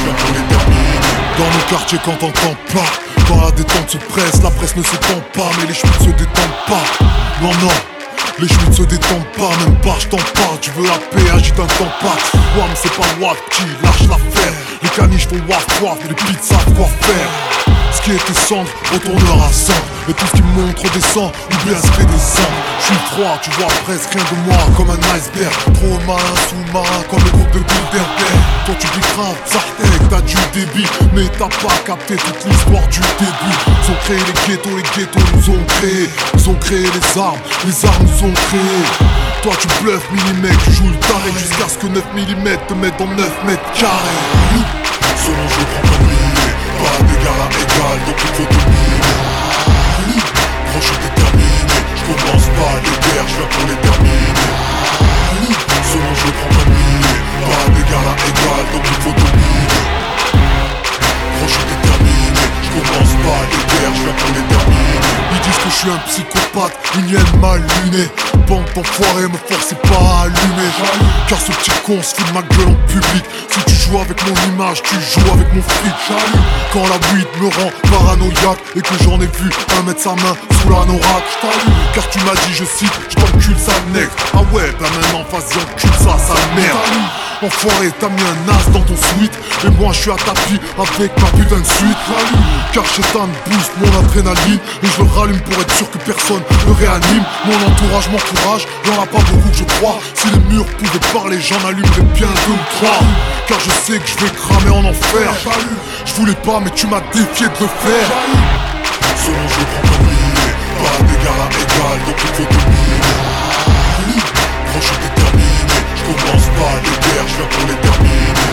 viens pour les terminer. Dans nos quartiers quand t'entends pas, quand la détente se presse, la presse ne s'étend pas, mais les schmitts se détendent pas. Non, non, les schmitts se détendent pas, même pas, je t'en parle, tu veux la paix, agite un tampax. Wam, c'est pas Watt qui lâche l'affaire. Les caniches font waf waf, les pizzas savent quoi faire. Ce qui était cendre retournera à sang. Et tout ce qui montre descend, ou bien se fait descendre. Je suis froid, tu vois presque rien de moi comme un iceberg. Trop malin, sous-marin, comme le groupe de Bilderberg. Toi tu dis grave, Sartek, t'as du débit, mais t'as pas capté toute l'histoire du début. Ils ont créé les ghettos nous ont créés. Ils ont créé les armes nous ont créés. Toi tu bluffes, millimètre, tu joues le taré jusqu'à ce que 9 mm te mettent dans 9 mètres carrés. Selon je prends comme billet, pas d'égal à égal, donc il faut dominer. Gros, je suis déterminé, je commence pas les guerres, je viens pour les terminer. Selon je prends comme billet, pas d'égal à égal, donc il faut dominer. Gros, je suis déterminé, je commence pas les guerres, je viens pour les terminer. Ils disent que je suis un psychopathe, une hyène mal lunée. Bande d'enfoirés, me forcez pas à allumer. Car ce petit con se fout de ma gueule en public. Si tu joues avec mon image, tu joues avec mon fric. Quand la weed me rend paranoïaque et que j'en ai vu un mettre sa main sous l'anorak. Car tu m'as dit, je cite, je t'encule sa nègre. Ah ouais, bah maintenant vas-y encule ça, sa merde. Enfoiré, t'as mis un as dans ton suite. Et moi je suis à tapis avec ma putain de suite. Car Chétan booste mon adrénaline. Et je le rallume pour être sûr que personne ne réanime. Mon entourage m'encourage, y'en a pas beaucoup que je crois. Si les murs pouvaient parler, j'en allumerais bien 2 ou 3. Car je sais que je vais cramer en enfer. Je voulais pas mais tu m'as défié de le faire. Selon je prends comme billet, pas d'égal à égal, donc il faut dominer. Gros, je suis déterminé, je commence pas les guerres, je viens pour les terminer.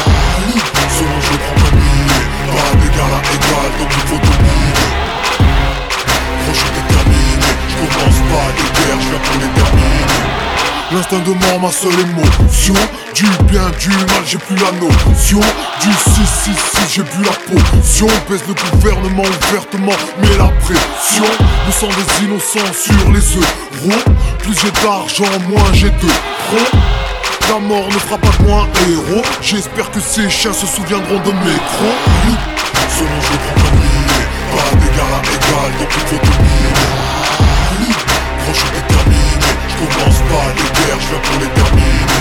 Selon je prends comme billet, pas d'égal à égal, donc il faut dominer. Gros, je suis déterminé, je commence pas les guerres, je viens pour les terminer. L'instinct de mort, ma seule émotion. Du bien, du mal, j'ai plus la notion. Du 666, j'ai plus la potion. Baisse le gouvernement ouvertement, mais la pression. Le sang des innocents sur les euros. Plus j'ai d'argent, moins j'ai de pro. La mort ne fera pas de moi un héros. J'espère que ces chiens se souviendront de mes crocs. Selon je prends comme billet, pas d'égal à égal, donc il faut dominer. Gros, je suis déterminé, je commence pas les guerres, je viens pour les terminer.